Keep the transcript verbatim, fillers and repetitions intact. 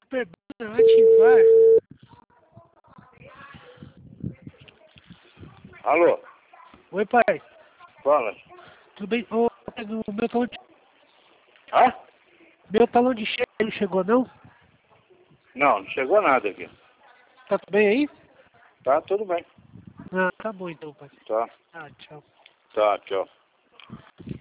Pergunta, ativar. Alô? Oi, pai. Fala. Tudo bem? Ô, o meu talão de... Hã? Meu talão de cheque não chegou, não? Não, não chegou nada aqui. Tá tudo bem aí? Tá tudo bem. Ah, tá bom então, pai. Tá. Ah, tchau. Tá, tchau.